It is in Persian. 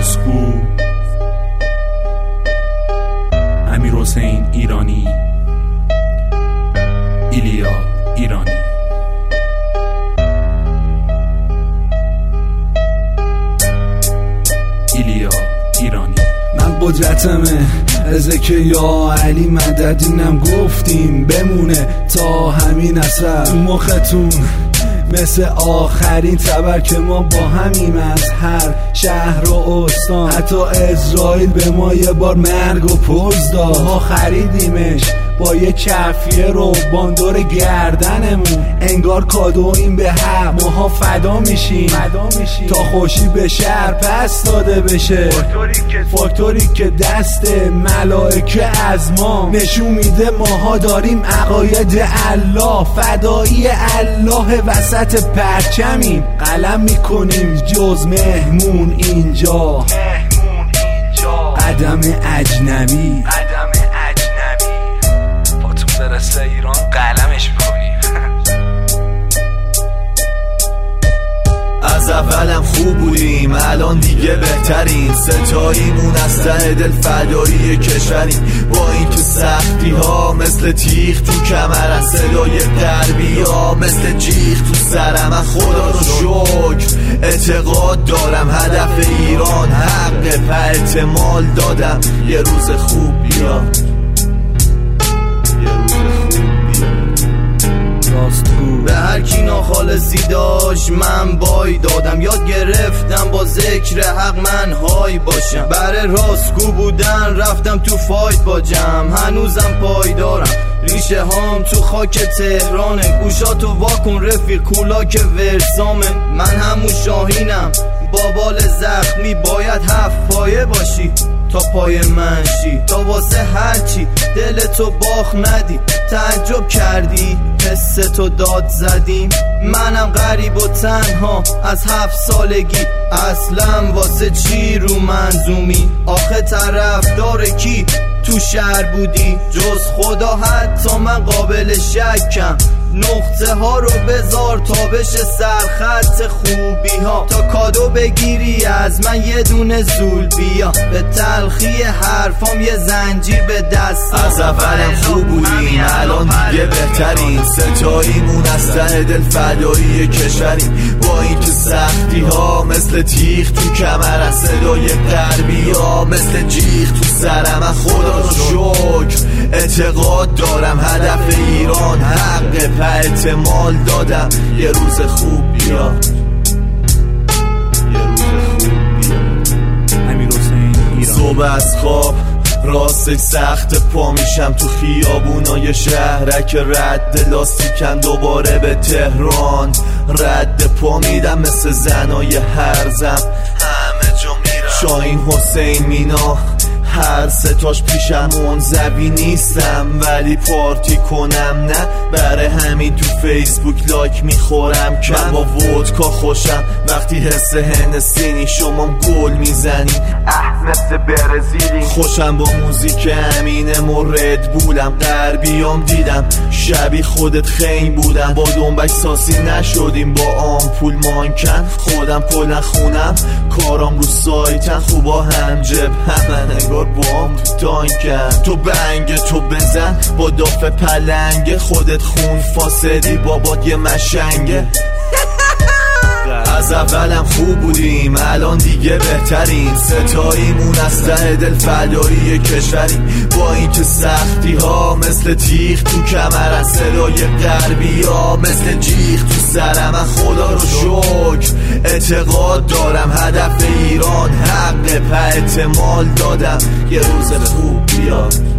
راستگو امیرحسین ایرانی، ایلیا ایرانی. ایلیا ایرانی. من قدرتمه ازه که یا علی مدد اینم گفتیم بمونه تا همین اثر تو مختون مثل آخرین تبر که ما با همیم از هر شهر و استان. حتی اسرائیل به ما یه بار مرگ و پوز داد. ما خریدیمش با یه کفیه رو باندور گردنمون، انگار کادویم به حق ماها فدا میشیم تا خوشی به شهر پس داده بشه. فاکتوری که دست ملائکه از ما نشون میده ماها داریم عقاید الله، فدایی الله وسط پرچمیم. قلم میکنیم جز مهمون اینجا، قدم اجنبی برسه ایران قلمش میکنیم. از اولم خوب بودیم الان دیگه بهترین، ستاییمون از ته دل فدایی کشوریم. با اینکه سختی ها مثل تیغ تو کمرم، صدای غربی ها مثل جیغ تو سرم. من خدا رو شکر اعتقاد دارم هدف ایران حق، په احتمال دادم یه روز خوب بیاد. به هر کی ناخالصی داشت من بای دادم، یاد گرفتم با ذکر حق من های باشم. برای راستگو بودن رفتم تو فایت با جمع، هنوزم پای دارم ریشه هام تو خاک تهرانه. گوشاتو واکن رفیق کولاک ورسامه، من همون شاهینم با بال زخمی. باید 7 پایه باشی تا پای من شی، تا واسه هرچی دلتو باخ ندی. تعجب کردی حس تو داد زدیم، منم غریب و تنها از 7 سالگی. اصلا واسه چی رو منظومی؟ آخه طرفدار کی تو شهر بودی جز خدا؟ حتی من قابل شکم، نقطه ها رو بذار تا بشه سرخط خوبی ها. تا کادو بگیری از من یه دونه زول بیا، به تلخی حرفام یه زنجیر به دستم. از اولم خوب بودیم الان دیگه بهترین، ستاییمون از ته دل فدایی کشوریم. با اینکه سختی ها مثل تیغ تو کمرم، صدای غربی ها مثل جیغ تو سرم. من خدا رو شکر اعتقاد دارم هدف ایران حق، په احتمال دادم یه روز خوب بیاد. امیرحسین ایرانی. صبح از خواب راستش سخت پا میشم تو خیابونای شهرک، رد لاستیکم دوباره به تهران. رد پا میدم مثل زنای هرزم، همه جا میرم شاهین حسین مینا، هر ستاش پیشم منزوی نیستم ولی پارتی کنم نه. برای همین تو فیسبوک لایک میخورم کم. من با ودکا خوشم وقتی حس هنسینی شما گل میزنی مثل برزیلی. خوشم با موزیک امینم و ردبولم، غربیام دیدم شبیه خودت خنگ بودم. با دنبک ساسی نشدیم با آمپول مانکن، خودم کلن خونم کارام رو سایتن. خوبا هم جب همه نگار بام تو تانکن. تو بنگ تو بزن با داف پلنگ، خودت خون فاسدی بابات یه مشنگه. از اولم خوب بودیم الان دیگه بهترین، ستاییمون از ته دل فدایی کشوریم. با اینکه سختی ها مثل تیغ تو کمرم، صدای غربی ها مثل جیغ تو سرم. من خدا رو شکر اعتقاد دارم هدف ایران حق، په احتمال دادم یه روز خوب بیاد.